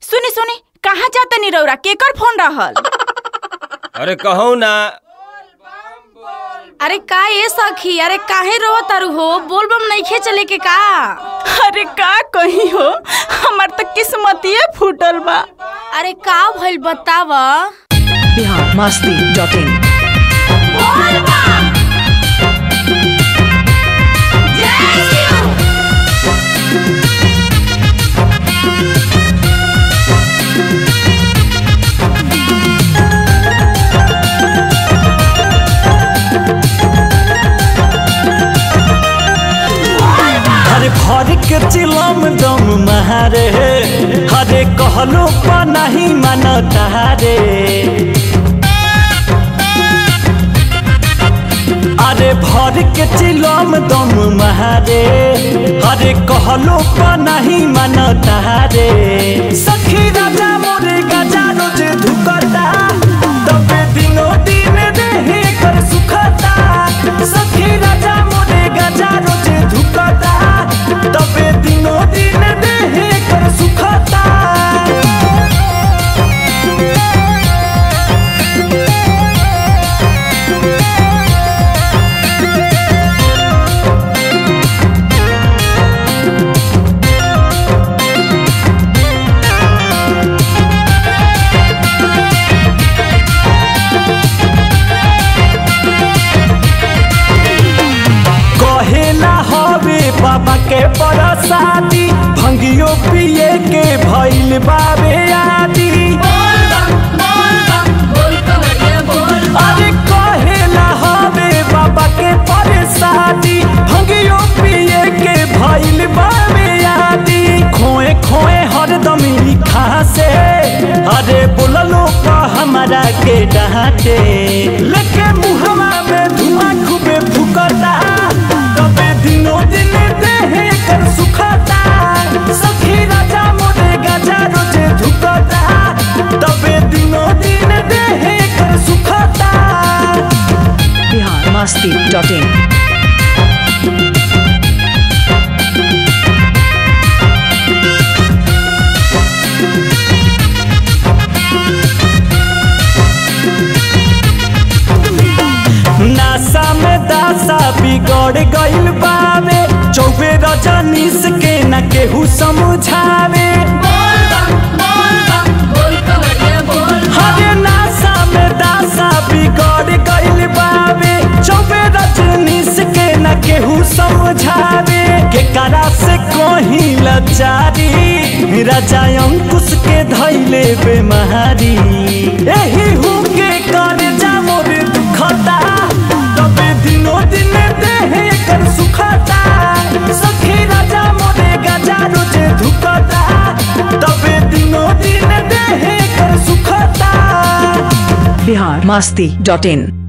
सुनी सुनी कहाँ जाता नी रौरा केकर फोन रहल? अरे कहू ना। अरे का ये सखी, अरे काहे रो तारू हो? बोलबम नइखे चले के का? अरे का कही हो, हमार तो किस्मतिये फूटल बा। अरे का भइल बतावा? biharmasti.in भर के चिलम दम महारे हरे कहलो पा नहीं मानता रे। अरे भर के चिलम दम महारे हरे कहलो पा नहीं मानता रे। सखी राजा मोरे गजा रोज धुकता तबे दिनों दिन देहे कर सुखता। सखी राजा मोरे गजा रोज धुकता तबे दिनों दिन देहे कर सुखता। बाबा के बरसाती भंगियो पिए के भइल बाबे आदि। अरे कहेला हवे बाबा के बरसाती भंगियो पिए के भइल बाबे आदि। खोए खोए हरदम खासे अरे बोललो का हमारा के डांटे लेके मुहवा में धुआं खूबे फुकता तबे दिनों दिन देहे कर सुखता। सखी राजा मोरे गजा रोज धुकता तबे दिनों दिन देहे कर सुखता। biharmasti.in नासा में दासा बिगड़ गइल बावे चौबे रजनीश के न केहू समझावे। हरे नासा में दासा बिगड़ गइल बावे चौबे रजनीश के न केहू समझावे। के करा से कोही लचारी राजा अंकुश के धैले बेमारी। एही हूँ के कर जा मोरे दुखता तबे दिनों दिन देहे कर सुखता। सखी राजा मोरे गजा रोज धुकता तबे दिनों दिन देहे कर सुखता। biharmasti.in